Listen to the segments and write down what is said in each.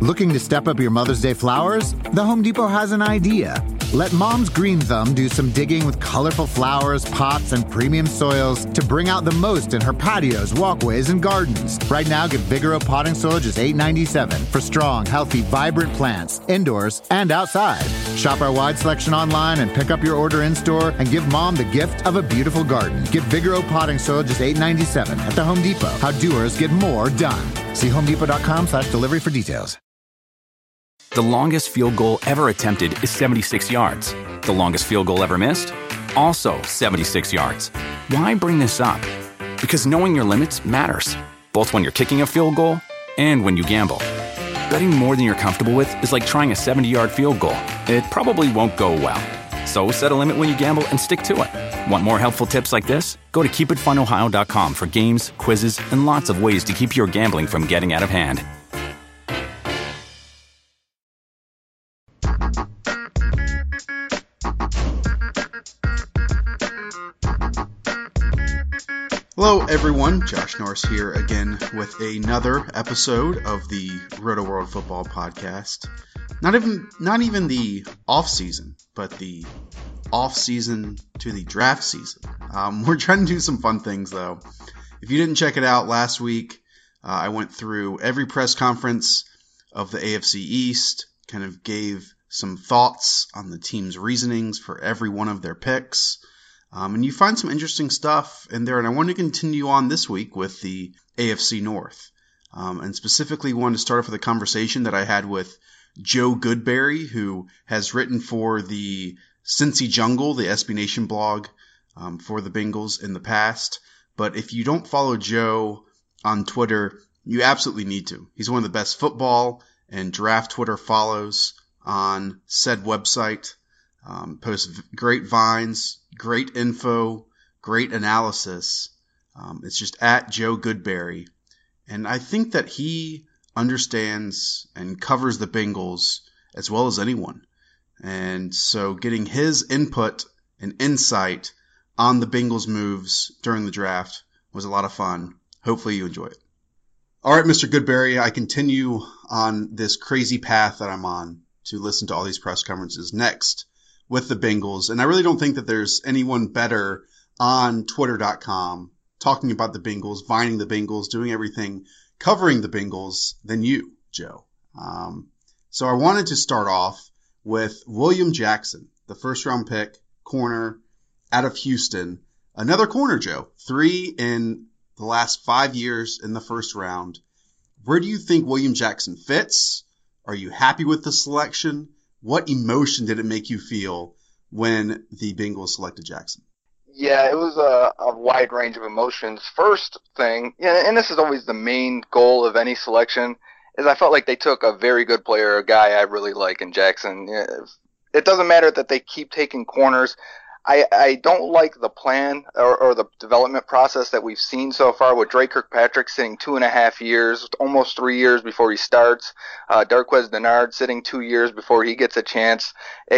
Looking to step up your Mother's Day flowers? The Home Depot has an idea. Let Mom's Green Thumb do some digging with colorful flowers, pots, and premium soils to bring out the most in her patios, walkways, and gardens. Right now, get Vigoro potting soil just $8.97 for strong, healthy, vibrant plants, indoors and outside. Shop our wide selection online and pick up your order in-store and give Mom the gift of a beautiful garden. Get Vigoro potting soil just $8.97 at the Home Depot. How doers get more done. See homedepot.com/delivery for details. The longest field goal ever attempted is 76 yards. The longest field goal ever missed? Also 76 yards. Why bring this up? Because knowing your limits matters, both when you're kicking a field goal and when you gamble. Betting more than you're comfortable with is like trying a 70-yard field goal. It probably won't go well. So set a limit when you gamble and stick to it. Want more helpful tips like this? Go to keepitfunohio.com for games, quizzes, and lots of ways to keep your gambling from getting out of hand. Hello everyone, Josh Norris here again with another episode of the Roto World Football Podcast. Not even the off season, but the off season to the draft season. We're trying to do some fun things though. If you didn't check it out last week, I went through every press conference of the AFC East, kind of gave some thoughts on the team's reasonings for every one of their picks. And you find some interesting stuff in there, and I want to continue on this week with the AFC North. And specifically wanted to start off with a conversation that I had with Joe Goodberry, who has written for the Cincy Jungle, the SB Nation blog, for the Bengals in the past. But if you don't follow Joe on Twitter, you absolutely need to. He's one of the best football and draft Twitter follows on said website. Posts great vines, great info, great analysis. It's just at Joe Goodberry. And I think that he understands and covers the Bengals as well as anyone. And so getting his input and insight on the Bengals moves during the draft was a lot of fun. Hopefully you enjoy it. All right, Mr. Goodberry, I continue on this crazy path that I'm on to listen to all these press conferences next with the Bengals. And I really don't think that there's anyone better on Twitter.com talking about the Bengals, vining the Bengals, doing everything, covering the Bengals than you, Joe. So I wanted to start off with William Jackson, the first-round pick, corner out of Houston. Another corner, Joe. 3 in the last 5 years in the first round. Where do you think William Jackson fits? Are you happy with the selection? What emotion did it make you feel when the Bengals selected Jackson? Yeah, it was a wide range of emotions. First thing, and this is always the main goal of any selection, is I felt like they took a very good player, a guy I really like in Jackson. It doesn't matter that they keep taking corners. I don't like the plan or the development process that we've seen so far with Drake Kirkpatrick sitting 2.5 years, almost 3 years before he starts. Darqueze Dennard sitting 2 years before he gets a chance.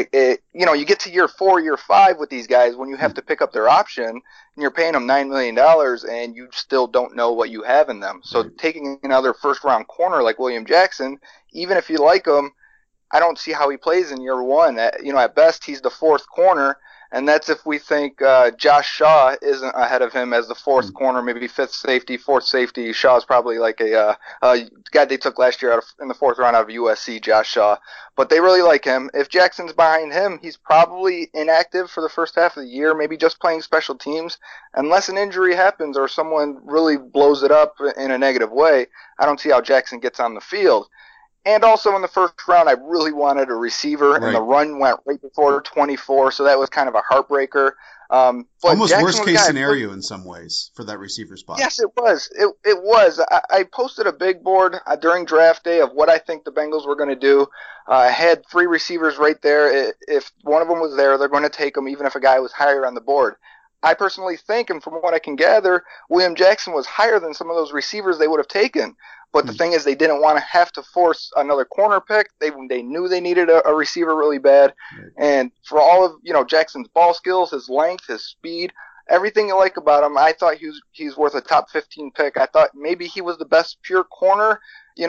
You get to year 4, year 5 with these guys when you have to pick up their option and you're paying them $9 million and you still don't know what you have in them. So taking another first round corner like William Jackson, even if you like him, I don't see how he plays in year 1. At best, he's the fourth corner. And that's if we think Josh Shaw isn't ahead of him as the fourth corner, maybe fifth safety, fourth safety. Shaw's probably like a guy they took last year in the fourth round out of USC, Josh Shaw. But they really like him. If Jackson's behind him, he's probably inactive for the first half of the year, maybe just playing special teams. Unless an injury happens or someone really blows it up in a negative way, I don't see how Jackson gets on the field. And also in the first round, I really wanted a receiver, and the run went right before 24, so that was kind of a heartbreaker. But almost worst-case scenario in some ways for that receiver spot. Yes, it was. It was. I posted a big board during draft day of what I think the Bengals were going to do. I had 3 receivers right there. If one of them was there, they're going to take them, even if a guy was higher on the board. I personally think, and from what I can gather, William Jackson was higher than some of those receivers they would have taken. But the thing is, they didn't want to have to force another corner pick. They knew they needed a receiver really bad. And for all of Jackson's ball skills, his length, his speed, everything you like about him. I thought he's worth a top 15 pick. I thought maybe he was the best pure corner.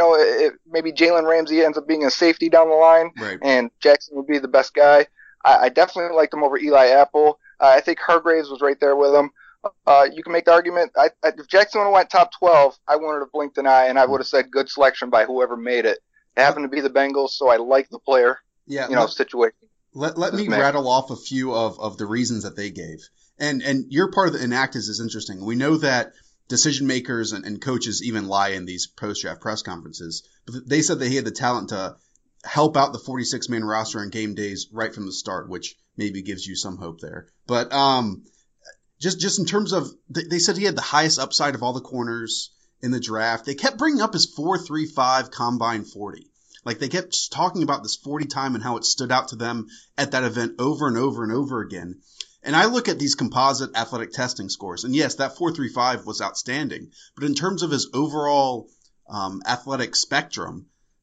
Maybe Jalen Ramsey ends up being a safety down the line, right, and Jackson would be the best guy. I definitely liked him over Eli Apple. I think Hargraves was right there with him. You can make the argument. If Jackson would have went top 12, I wouldn't have blinked an eye, and I would have said good selection by whoever made it. It happened to be the Bengals, so I like the player. Situation. Let me rattle off a few of the reasons that they gave. And your part of the Enactus is interesting. We know that decision makers and coaches even lie in these post-draft press conferences. But they said that he had the talent to help out the 46-man roster on game days right from the start, which maybe gives you some hope there. But just in terms of – they said he had the highest upside of all the corners in the draft. They kept bringing up his 4.35 combine 40. Like, they kept just talking about this 40 time and how it stood out to them at that event over and over and over again. And I look at these composite athletic testing scores, and yes, that 4.35 was outstanding. But in terms of his overall athletic spectrum,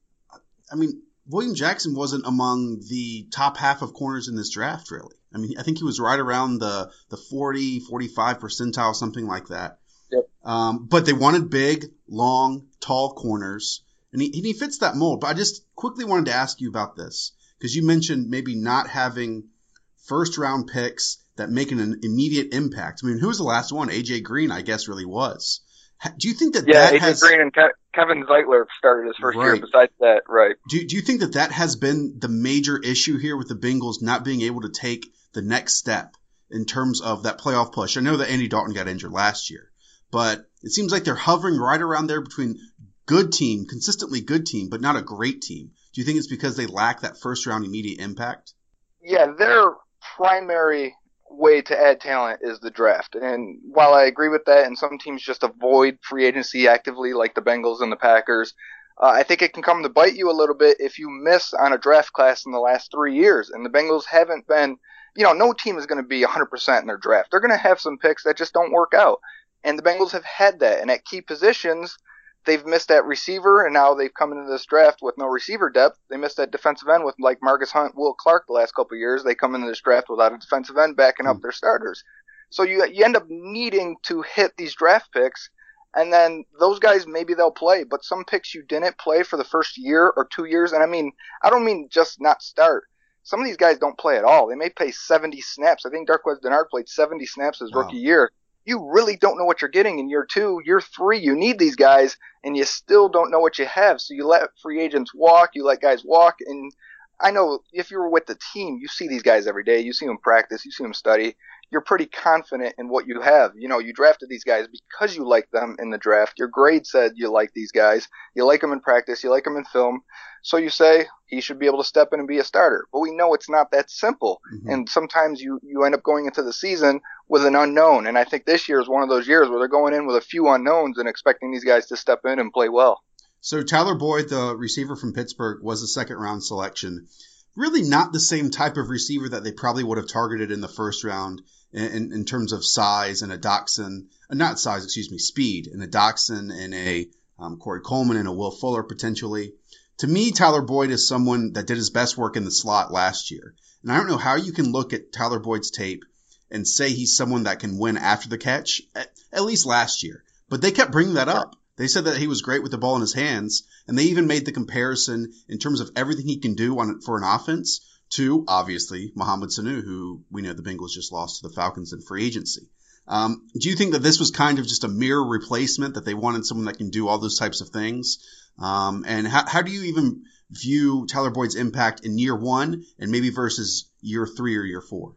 I mean, William Jackson wasn't among the top half of corners in this draft, really. I mean, I think he was right around the 40, 45 percentile, something like that. Yep. But they wanted big, long, tall corners. And he fits that mold. But I just quickly wanted to ask you about this, because you mentioned maybe not having first-round picks that make an immediate impact. I mean, who was the last one? A.J. Green, I guess, really was. Do you think that A.J. Green and Kevin Zeitler started his first year. Besides that, right. Do you think that has been the major issue here with the Bengals not being able to take the next step in terms of that playoff push? I know that Andy Dalton got injured last year, but it seems like they're hovering right around there between good team, consistently good team, but not a great team. Do you think it's because they lack that first-round immediate impact? Yeah, their primary way to add talent is the draft. And while I agree with that, and some teams just avoid free agency actively, like the Bengals and the Packers, I think it can come to bite you a little bit if you miss on a draft class in the last 3 years. And the Bengals haven't been, no team is going to be 100% in their draft. They're going to have some picks that just don't work out. And the Bengals have had that. And at key positions, they've missed that receiver, and now they've come into this draft with no receiver depth. They missed that defensive end with like Marcus Hunt, Will Clark the last couple of years. They come into this draft without a defensive end backing up their starters. So you end up needing to hit these draft picks, and then those guys, maybe they'll play, but some picks you didn't play for the first year or 2 years. And I don't mean just not start. Some of these guys don't play at all. They may play 70 snaps. I think Darqueze Dennard played 70 snaps his rookie year. You really don't know what you're getting in year 2, year 3. You need these guys, and you still don't know what you have. So you let free agents walk, you let guys walk. And I know if you were with the team, you see these guys every day. You see them practice, you see them study. You're pretty confident in what you have. You drafted these guys because you like them in the draft. Your grade said you like these guys. You like them in practice. You like them in film. So you say he should be able to step in and be a starter. But we know it's not that simple. Mm-hmm. And sometimes you end up going into the season with an unknown. And I think this year is one of those years where they're going in with a few unknowns and expecting these guys to step in and play well. So Tyler Boyd, the receiver from Pittsburgh, was a second-round selection. Really not the same type of receiver that they probably would have targeted in the first round in terms of size and a Doxson, not size, excuse me, speed, and a Doxson and a Corey Coleman and a Will Fuller potentially. To me, Tyler Boyd is someone that did his best work in the slot last year. And I don't know how you can look at Tyler Boyd's tape and say he's someone that can win after the catch, at least last year. But they kept bringing that up. They said that he was great with the ball in his hands, and they even made the comparison in terms of everything he can do for an offense to, obviously, Mohamed Sanu, who we know the Bengals just lost to the Falcons in free agency. Do you think that this was kind of just a mere replacement, that they wanted someone that can do all those types of things? And how do you even view Tyler Boyd's impact in year 1 and maybe versus year 3 or year 4?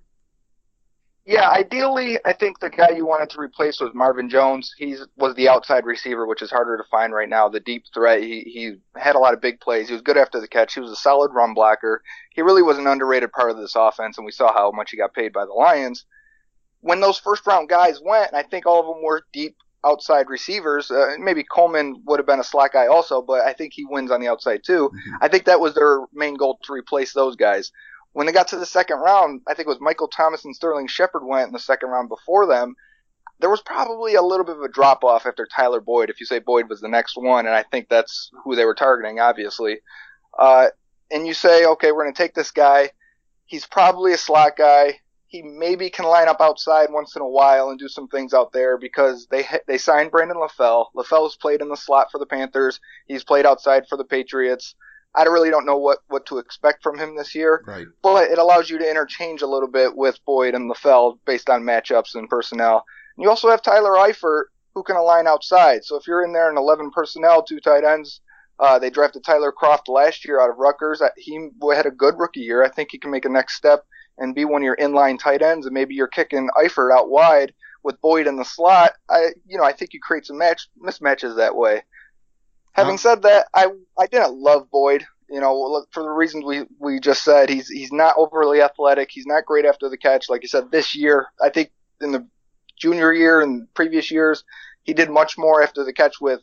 Yeah, ideally, I think the guy you wanted to replace was Marvin Jones. He was the outside receiver, which is harder to find right now. The deep threat, he had a lot of big plays. He was good after the catch. He was a solid run blocker. He really was an underrated part of this offense, and we saw how much he got paid by the Lions. When those first-round guys went, I think all of them were deep outside receivers. Maybe Coleman would have been a slot guy also, but I think he wins on the outside too. Mm-hmm. I think that was their main goal, to replace those guys. When they got to the second round, I think it was Michael Thomas and Sterling Shepard went in the second round before them. There was probably a little bit of a drop-off after Tyler Boyd, if you say Boyd was the next one, and I think that's who they were targeting, obviously. And you say, okay, we're going to take this guy. He's probably a slot guy. he maybe can line up outside once in a while and do some things out there because they signed Brandon LaFell. LaFell's played in the slot for the Panthers. He's played outside for the Patriots. I really don't know what to expect from him this year. Right. But it allows you to interchange a little bit with Boyd and LaFell based on matchups and personnel. And you also have Tyler Eifert, who can align outside. So if you're in there in 11 personnel, 2 tight ends, they drafted Tyler Kroft last year out of Rutgers. He had a good rookie year. I think he can make a next step and be one of your inline tight ends, and maybe you're kicking Eifert out wide with Boyd in the slot. I think you create some mismatches that way. Having said that, I didn't love Boyd. For the reasons we just said, he's not overly athletic. He's not great after the catch. Like you said, this year, I think in the junior year and previous years, he did much more after the catch with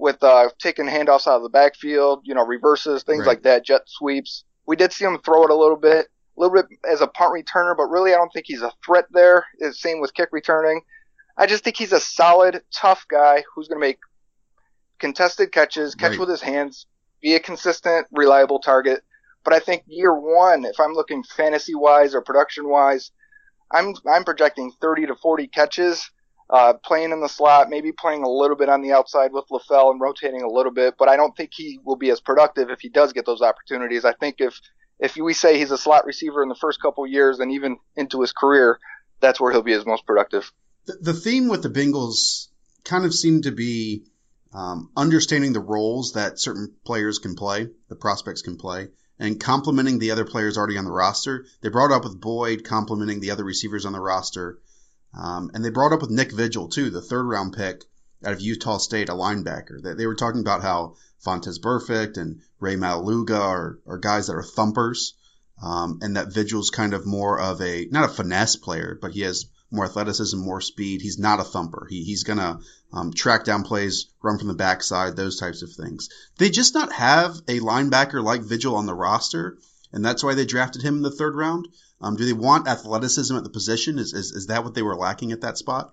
taking handoffs out of the backfield, reverses, things like that, jet sweeps. We did see him throw it a little bit as a punt returner, but really I don't think he's a threat there. Same with kick returning. I just think he's a solid, tough guy who's going to make contested catches, catch with his hands, be a consistent, reliable target. But I think year one, if I'm looking fantasy-wise or production-wise, I'm projecting 30 to 40 catches, playing in the slot, maybe playing a little bit on the outside with LaFell and rotating a little bit, but I don't think he will be as productive if he does get those opportunities. I think if we say he's a slot receiver in the first couple of years and even into his career, that's where he'll be his most productive. The theme with the Bengals kind of seemed to be understanding the roles that certain players can play, the prospects can play, and complementing the other players already on the roster. They brought up with Boyd, complementing the other receivers on the roster. And they brought up with Nick Vigil, too, the third-round pick out of Utah State, a linebacker. They were talking about how Vontaze Burfict and Ray Maualuga are guys that are thumpers, and that Vigil's kind of more of not a finesse player, but he has more athleticism, more speed. He's not a thumper. He's going to track down plays, run from the backside, those types of things. They just not have a linebacker like Vigil on the roster, and that's why they drafted him in the third round. Do they want athleticism at the position? Is that what they were lacking at that spot?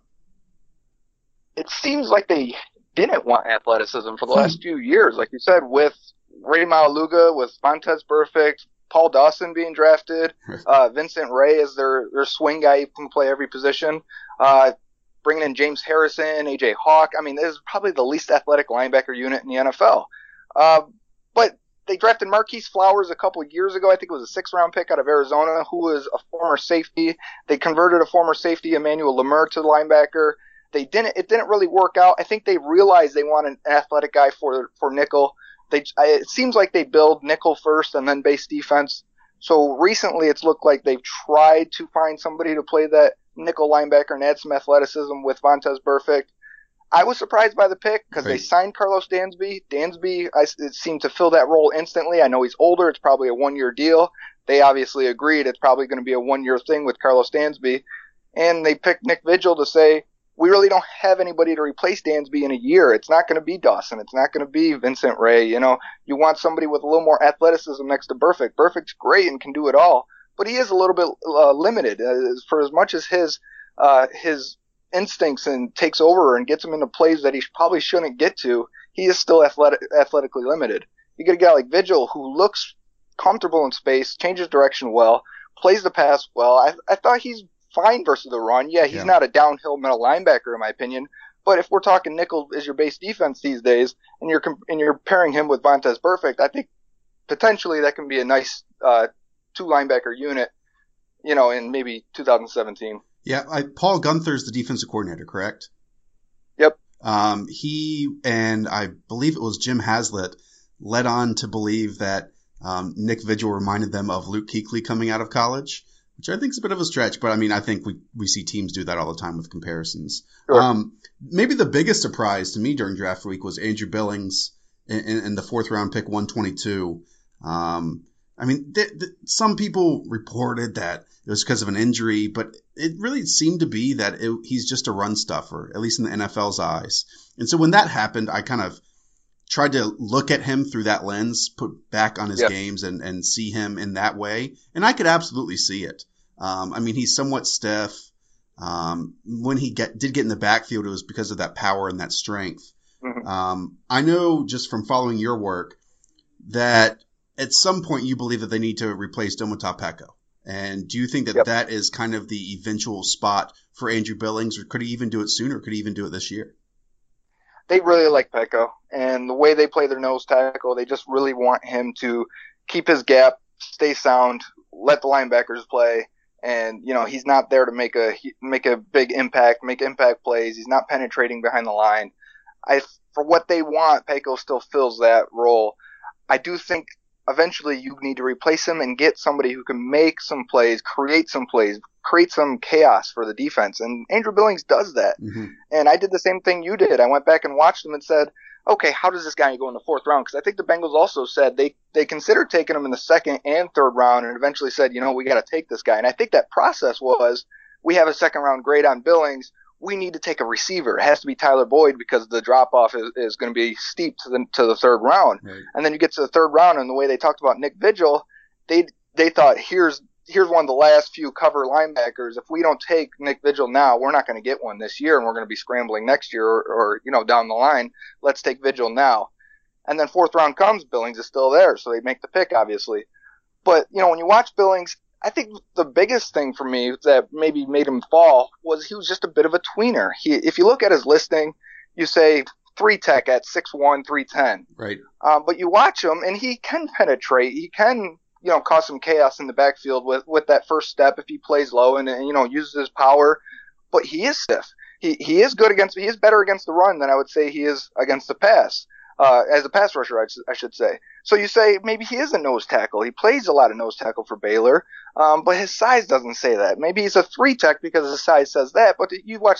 It seems like they didn't want athleticism for the last few years. Like you said, with Ray Maualuga, with Vontaze Burfict, Paul Dawson being drafted, Vincent Ray is their swing guy who can play every position, bringing in James Harrison, A.J. Hawk. I mean, this is probably the least athletic linebacker unit in the NFL. But they drafted Marquise Flowers a couple of years ago. I think it was a 6th-round pick out of Arizona, who was a former safety. They converted a former safety, Emmanuel Lemur, to the linebacker. It didn't really work out. I think they realized they wanted an athletic guy for nickel. It seems like they build nickel first and then base defense. So recently it's looked like they've tried to find somebody to play that nickel linebacker and add some athleticism with Vontaze Burfict. I was surprised by the pick because they signed Carlos Dansby. It seemed to fill that role instantly. I know he's older. It's probably a 1-year deal. They obviously agreed it's probably going to be a 1-year thing with Carlos Dansby. And they picked Nick Vigil to say, we really don't have anybody to replace Dansby in a year. It's not going to be Dawson. It's not going to be Vincent Ray. You want somebody with a little more athleticism next to Burfict. Burfict's great and can do it all, but he is a little bit limited. For as much as his instincts and takes over and gets him into plays that he probably shouldn't get to, he is still athletically limited. You get a guy like Vigil who looks comfortable in space, changes direction well, plays the pass well. I thought he's fine versus the run. Yeah, he's not a downhill middle linebacker in my opinion, but if we're talking nickel as your base defense these days, and you're pairing him with Vontaze Burfict, I think potentially that can be a nice 2-linebacker unit, in maybe 2017. Yeah, Paul Gunther's the defensive coordinator, correct? Yep. He and I believe it was Jim Haslett led on to believe that Nick Vigil reminded them of Luke Kuechly coming out of college, which I think is a bit of a stretch, but I think we see teams do that all the time with comparisons. Sure. Maybe the biggest surprise to me during draft week was Andrew Billings in the 4th-round pick, 122. Some people reported that it was because of an injury, but it really seemed to be that he's just a run stuffer, at least in the NFL's eyes. And so when that happened, I kind of tried to look at him through that lens, put back on his games and see him in that way. And I could absolutely see it. He's somewhat stiff. When he did get in the backfield, it was because of that power and that strength. Mm-hmm. I know just from following your work that at some point you believe that they need to replace Domata Peko. And do you think that that is kind of the eventual spot for Andrew Billings, or could he even do it sooner? Could he even do it this year? They really like Peko, and the way they play their nose tackle, they just really want him to keep his gap, stay sound, let the linebackers play. And, he's not there to make a big impact, make impact plays. He's not penetrating behind the line. For what they want, Peko still fills that role. I do think eventually you need to replace him and get somebody who can make some plays, create some chaos for the defense. And Andrew Billings does that. Mm-hmm. And I did the same thing you did. I went back and watched him and said, okay, how does this guy go in the fourth round? Because I think the Bengals also said they considered taking him in the second and third round, and eventually said, we got to take this guy. And I think that process was, we have a second round grade on Billings. We need to take a receiver. It has to be Tyler Boyd because the drop off is going to be steep to the third round. Right. And then you get to the third round, and the way they talked about Nick Vigil, they thought, here's one of the last few cover linebackers. If we don't take Nick Vigil now, we're not going to get one this year, and we're going to be scrambling next year or down the line. Let's take Vigil now. And then fourth round comes, Billings is still there, so they make the pick, obviously. But, when you watch Billings, I think the biggest thing for me that maybe made him fall was he was just a bit of a tweener. If you look at his listing, you say 3-tech at 6'1", 310. Right. But you watch him, and he can penetrate. He can cause some chaos in the backfield with that first step if he plays low and uses his power. But he is stiff. He is better against the run than I would say he is against the pass. As a pass rusher, I should say. So you say maybe he is a nose tackle. He plays a lot of nose tackle for Baylor, but his size doesn't say that. Maybe he's a 3-tech because his size says that. But you look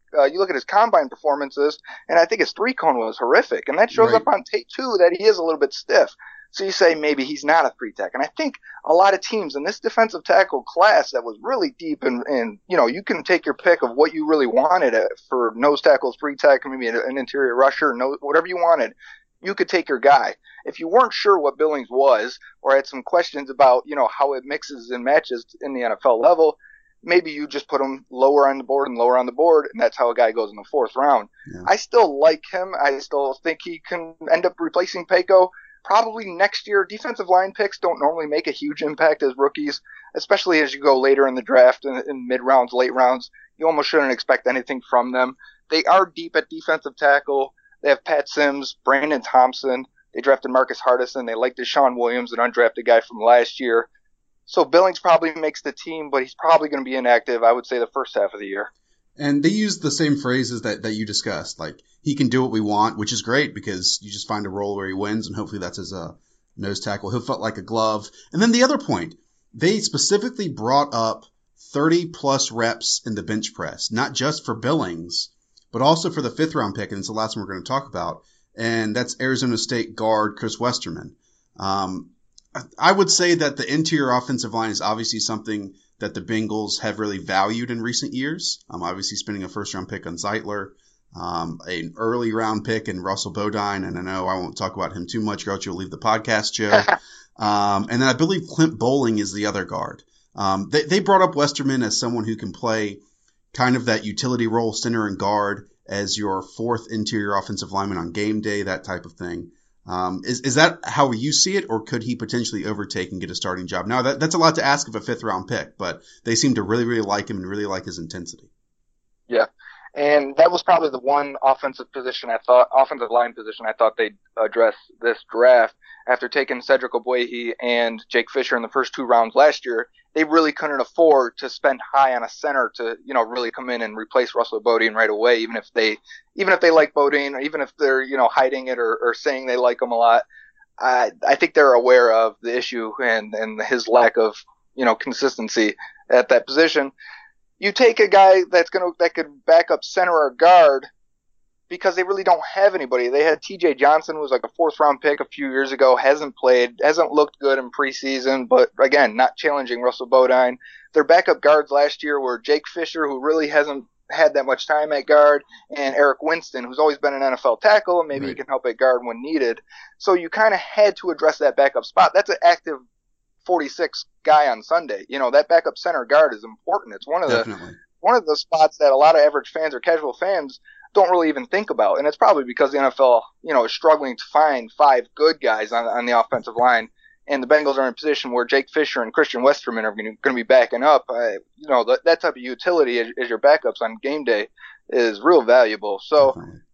at his combine performances, and I think his 3-cone was horrific, and that shows up on tape too that he is a little bit stiff. So you say maybe he's not a 3-tech. And I think a lot of teams in this defensive tackle class that was really deep and you can take your pick of what you really wanted for nose tackles, 3-tech, maybe an interior rusher, whatever you wanted. You could take your guy. If you weren't sure what Billings was or had some questions about, how it mixes and matches in the NFL level, maybe you just put him lower on the board, and that's how a guy goes in the fourth round. Yeah. I still like him. I still think he can end up replacing Peko. Probably next year. Defensive line picks don't normally make a huge impact as rookies, especially as you go later in the draft in mid-rounds, late rounds. You almost shouldn't expect anything from them. They are deep at defensive tackle. They have Pat Sims, Brandon Thompson. They drafted Marcus Hardison. They like Deshaun Williams, an undrafted guy from last year. So Billings probably makes the team, but he's probably going to be inactive, I would say, the first half of the year. And they use the same phrases that you discussed. Like, he can do what we want, which is great because you just find a role where he wins, and hopefully that's as a nose tackle. He'll fit like a glove. And then the other point, they specifically brought up 30-plus reps in the bench press, not just for Billings, but also for the fifth-round pick, and it's the last one we're going to talk about, and that's Arizona State guard Chris Westerman. I would say that the interior offensive line is obviously something that the Bengals have really valued in recent years. Obviously spending a first-round pick on Zeitler, an early round pick in Russell Bodine, and I know I won't talk about him too much, or else you'll leave the podcast, Joe. And then I believe Clint Bowling is the other guard. They brought up Westerman as someone who can play kind of that utility role, center and guard, as your fourth interior offensive lineman on game day, that type of thing. Is that how you see it, or could he potentially overtake and get a starting job? Now, that's a lot to ask of a fifth-round pick, but they seem to really, really like him and really like his intensity. Yeah, and that was probably the one offensive line position I thought they'd address this draft. After taking Cedric Ogbuehi and Jake Fisher in the first 2 rounds last year, they really couldn't afford to spend high on a center to, really come in and replace Russell Bodine right away, even if they like Bodine, or even if they're, hiding it or saying they like him a lot. I think they're aware of the issue and his lack of, consistency at that position. You take a guy that could back up center or guard, because they really don't have anybody. They had TJ Johnson, who was like a 4th-round pick a few years ago, hasn't looked good in preseason, but again, not challenging Russell Bodine. Their backup guards last year were Jake Fisher, who really hasn't had that much time at guard, and Eric Winston, who's always been an NFL tackle, and maybe he can help at guard when needed. So you kind of had to address that backup spot. That's an active 46 guy on Sunday. That backup center guard is important. It's one of the spots that a lot of average fans or casual fans don't really even think about. And it's probably because the NFL, is struggling to find 5 good guys on the offensive line. and the Bengals are in a position where Jake Fisher and Christian Westerman are going to be backing up, that type of utility as your backups on game day is real valuable. So,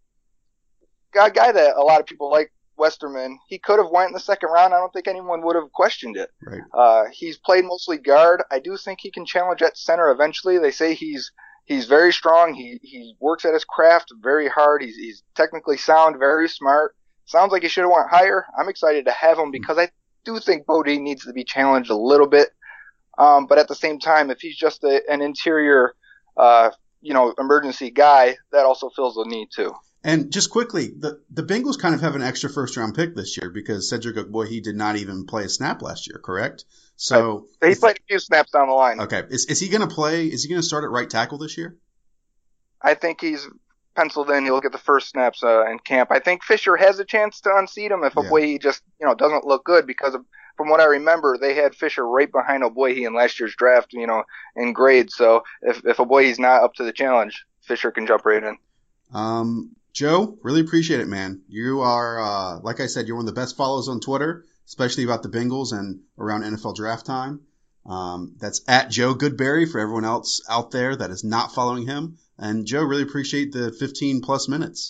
a guy that a lot of people like, Westerman, he could have went in the second round. I don't think anyone would have questioned it. Right. He's played mostly guard. I do think he can challenge at center eventually. They say he's very strong. He works at his craft very hard. He's technically sound, very smart. Sounds like he should have went higher. I'm excited to have him because I do think Bodie needs to be challenged a little bit. But at the same time, if he's just an interior, emergency guy, that also fills the need too. And just quickly, the Bengals kind of have an extra first-round pick this year because Cedric Ogbuehi did not even play a snap last year, correct? So he played a few snaps down the line. Okay. Is he going to play? Is he going to start at right tackle this year? I think he's penciled in. He'll get the first snaps in camp. I think Fisher has a chance to unseat him if Ogbuehi just doesn't look good because from what I remember, they had Fisher right behind Ogbuehi in last year's draft, in grade. So if Ogbuehi's not up to the challenge, Fisher can jump right in. Joe, really appreciate it, man. You are, like I said, you're one of the best follows on Twitter, especially about the Bengals and around NFL draft time. That's at Joe Goodberry for everyone else out there that is not following him. And Joe, really appreciate the 15 plus minutes.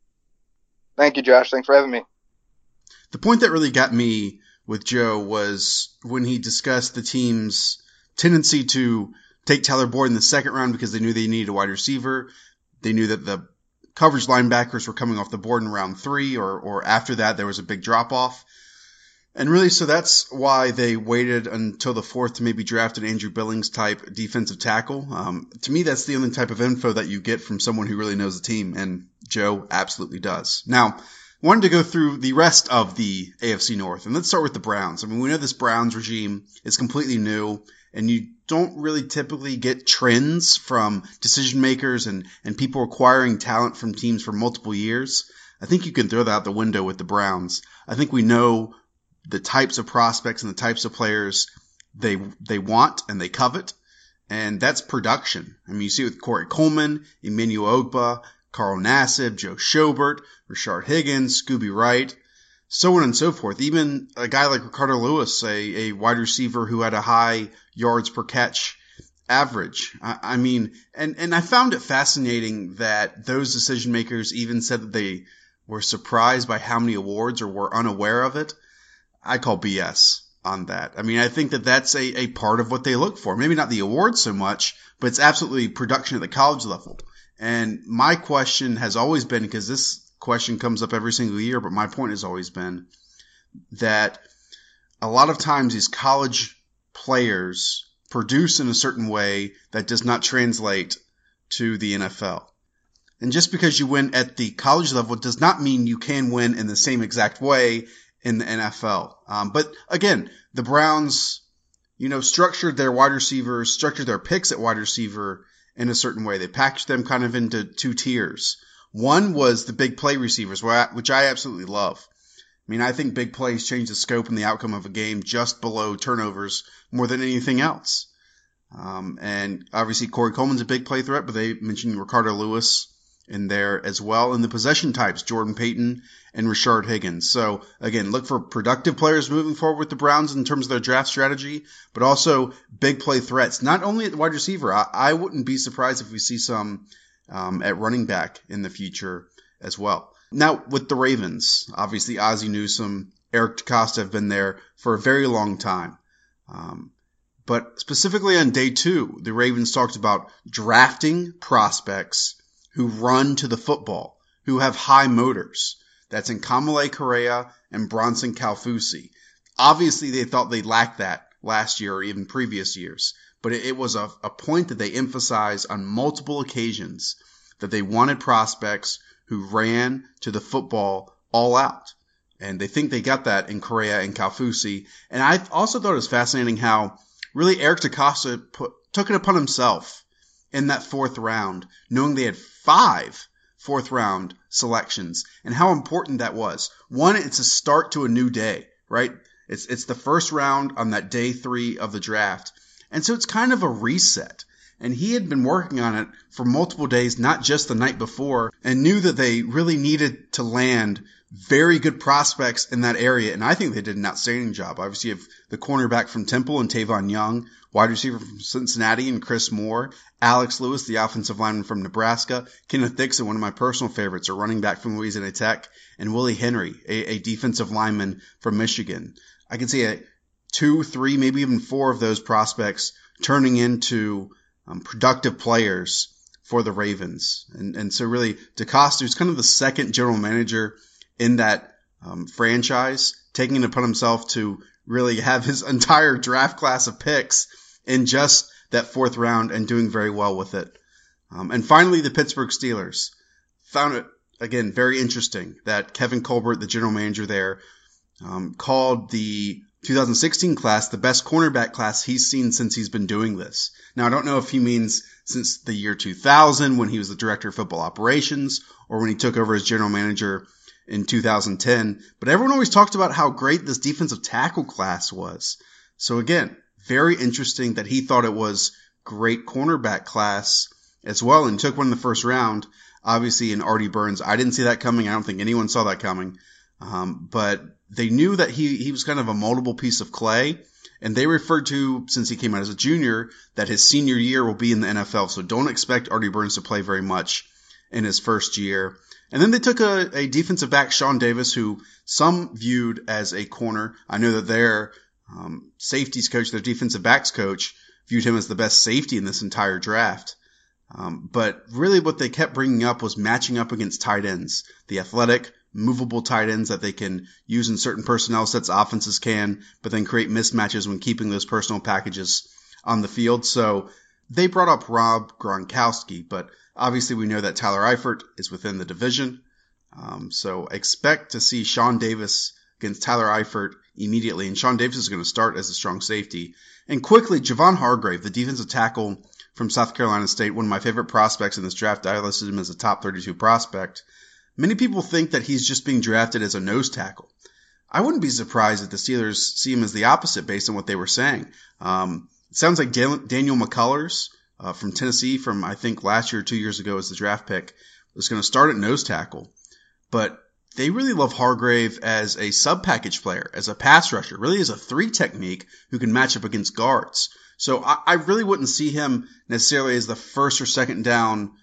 Thank you, Josh. Thanks for having me. The point that really got me with Joe was when he discussed the team's tendency to take Tyler Boyd in the second round because they knew they needed a wide receiver. They knew that the coverage linebackers were coming off the board in round 3 or after that there was a big drop off. And really, so that's why they waited until the 4th to maybe draft an Andrew Billings type defensive tackle. To me, that's the only type of info that you get from someone who really knows the team. And Joe absolutely does. Now, wanted to go through the rest of the AFC North. And let's start with the Browns. I mean, we know this Browns regime is completely new. And you don't really typically get trends from decision makers and people acquiring talent from teams for multiple years. I think you can throw that out the window with the Browns. I think we know the types of prospects and the types of players they want and they covet, and that's production. I mean, you see it with Corey Coleman, Emmanuel Ogbah, Carl Nassib, Joe Schobert, Rashard Higgins, Scooby Wright, so on and so forth. Even a guy like Ricardo Lewis, a wide receiver who had a high yards per catch average. I mean, and I found it fascinating that those decision makers even said that they were surprised by how many awards or were unaware of it. I call BS on that. I mean, I think that that's a part of what they look for. Maybe not the awards so much, but it's absolutely production at the college level. And my question has always been, because this question comes up every single year, but my point has always been that a lot of times these college players produce in a certain way that does not translate to the NFL. And just because you win at the college level does not mean you can win in the same exact way in the NFL. But again, the Browns, structured their wide receivers, structured their picks at wide receiver in a certain way. They packaged them kind of into 2 tiers. One was the big play receivers, which I absolutely love. I mean, I think big plays change the scope and the outcome of a game just below turnovers more than anything else. And obviously Corey Coleman's a big play threat, but they mentioned Ricardo Lewis in there as well. And the possession types, Jordan Payton and Rashard Higgins. So again, look for productive players moving forward with the Browns in terms of their draft strategy, but also big play threats, not only at the wide receiver. I wouldn't be surprised if we see some at running back in the future as well. Now with the Ravens, obviously Ozzie Newsome, Eric DeCosta have been there for a very long time. But specifically on day 2, the Ravens talked about drafting prospects who run to the football, who have high motors. That's in Kamale Correa and Bronson Kaufusi. Obviously, they thought they lacked that last year or even previous years. But it was a point that they emphasized on multiple occasions, that they wanted prospects who ran to the football all out. And they think they got that in Correa and Kaufusi. And I also thought it was fascinating how really Eric DeCosta took it upon himself in that 4th round, knowing they had 5 4th-round selections, and how important that was. One, it's a start to a new day, right? It's the first round on that day 3 of the draft. And so it's kind of a reset. And he had been working on it for multiple days, not just the night before, and knew that they really needed to land very good prospects in that area. And I think they did an outstanding job. Obviously, you have the cornerback from Temple and Tavon Young, wide receiver from Cincinnati and Chris Moore, Alex Lewis, the offensive lineman from Nebraska, Kenneth Dixon, one of my personal favorites, a running back from Louisiana Tech, and Willie Henry, a defensive lineman from Michigan. I can see 2, 3, maybe even 4 of those prospects turning into productive players for the Ravens. And so really, DeCosta, who's kind of the second general manager in that franchise, taking it upon himself to really have his entire draft class of picks in just that 4th round and doing very well with it. And finally, the Pittsburgh Steelers. Found it, again, very interesting that Kevin Colbert, the general manager there, called the 2016 class the best cornerback class he's seen since he's been doing this. Now, I don't know if he means since the year 2000 when he was the director of football operations or when he took over as general manager in 2010, but everyone always talked about how great this defensive tackle class was. So again, very interesting that he thought it was great cornerback class as well and took one in the 1st round, obviously in Artie Burns. I didn't see that coming. I don't think anyone saw that coming. But they knew that he was kind of a moldable piece of clay, and they referred to, since he came out as a junior, that his senior year will be in the NFL. So don't expect Artie Burns to play very much in his first year. And then they took a defensive back, Sean Davis, who some viewed as a corner. I know that their safeties coach, their defensive backs coach, viewed him as the best safety in this entire draft. But really what they kept bringing up was matching up against tight ends, the athletic, movable tight ends that they can use in certain personnel sets offenses can, but then create mismatches when keeping those personal packages on the field. So they brought up Rob Gronkowski, but obviously we know that Tyler Eifert is within the division. So expect to see Sean Davis against Tyler Eifert immediately, and Sean Davis is going to start as a strong safety. And quickly, Javon Hargrave, the defensive tackle from South Carolina State, one of my favorite prospects in this draft. I listed him as a top 32 prospect. Many people think that he's just being drafted as a nose tackle. I wouldn't be surprised if the Steelers see him as the opposite based on what they were saying. It sounds like Daniel McCullers from Tennessee from, I think, last year or 2 years ago as the draft pick was going to start at nose tackle. But they really love Hargrave as a sub-package player, as a pass rusher, really as a 3 technique who can match up against guards. So I really wouldn't see him necessarily as the 1st or 2nd down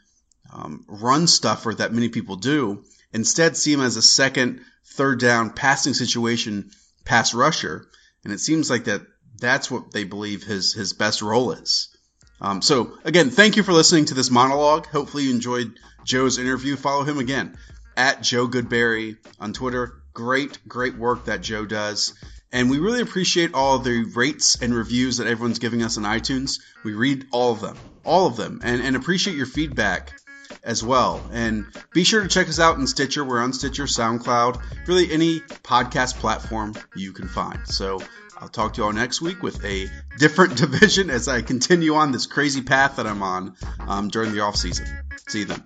run stuffer that many people do. Instead, see him as a 2nd, 3rd down passing situation pass rusher. And it seems like that's what they believe his best role is. So again, thank you for listening to this monologue. Hopefully you enjoyed Joe's interview. Follow him again at Joe Goodberry on Twitter. Great work that Joe does. And we really appreciate all the rates and reviews that everyone's giving us on iTunes. We read all of them, and appreciate your feedback as well. And be sure to check us out in Stitcher. We're on Stitcher, SoundCloud, really any podcast platform you can find. So I'll talk to you all next week with a different division as I continue on this crazy path that I'm on during the off season. See you then.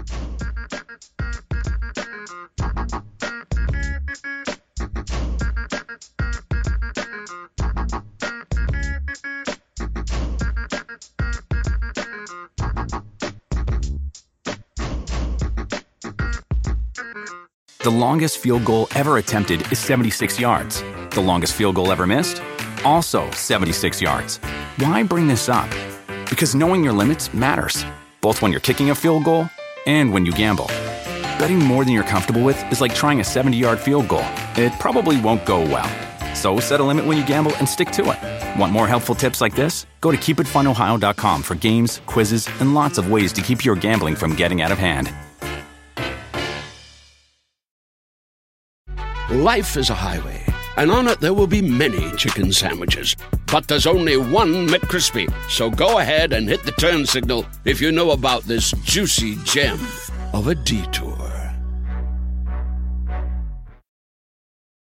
The longest field goal ever attempted is 76 yards. The longest field goal ever missed? Also 76 yards. Why bring this up? Because knowing your limits matters, both when you're kicking a field goal and when you gamble. Betting more than you're comfortable with is like trying a 70-yard field goal. It probably won't go well. So set a limit when you gamble and stick to it. Want more helpful tips like this? Go to keepitfunohio.com for games, quizzes, and lots of ways to keep your gambling from getting out of hand. Life is a highway, and on it there will be many chicken sandwiches. But there's only one McCrispy. So go ahead and hit the turn signal if you know about this juicy gem of a detour.